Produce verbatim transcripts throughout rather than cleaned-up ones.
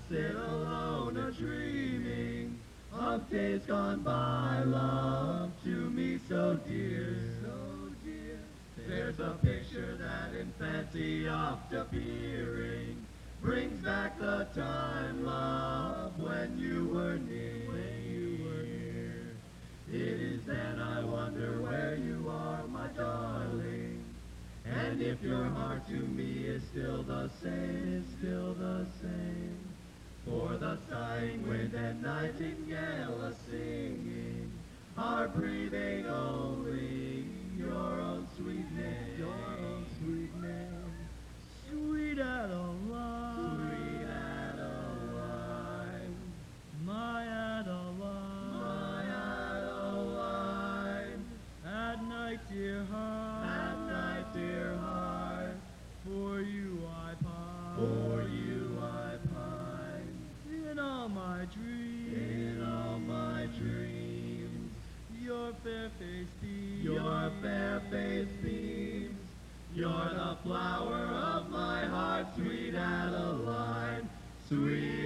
sit alone a dreaming of days gone by, love to me so dear, so dear. There's a picture that in fancy oft appearing brings back the time, love, when you were near, when you were near. It is then I wonder where you are, my darling, and if your heart to me is still the same, is still the same. For the sighing wind and nightingale a singing are breathing only your own sweet name, your own sweet name. Sweet Adeline, sweet Adeline, my Adeline, my Adeline. At night, dear heart, at night, dear heart, for you I pine, for you I pine. In all my dreams, in all my dreams, your fair face beams, your fair face beams. You're the flower of my heart, sweet Adeline, sweet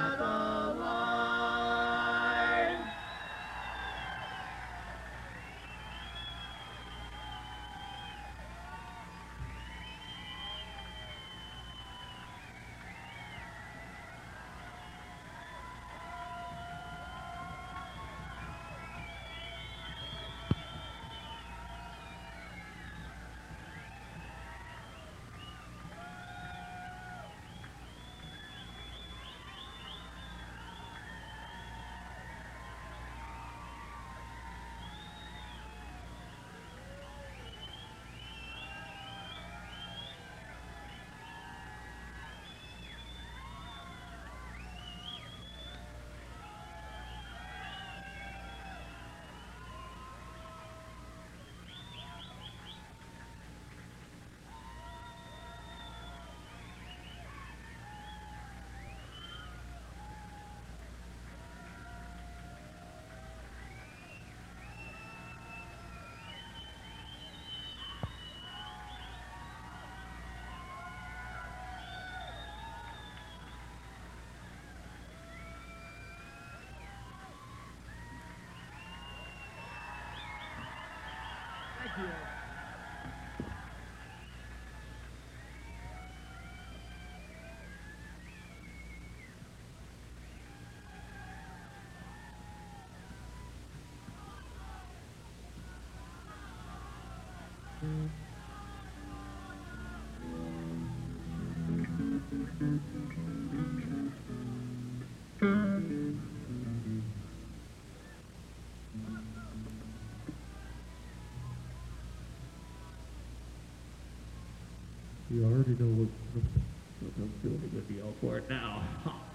Adeline. Thank you. You already know what, what I'm doing a good deal for it now.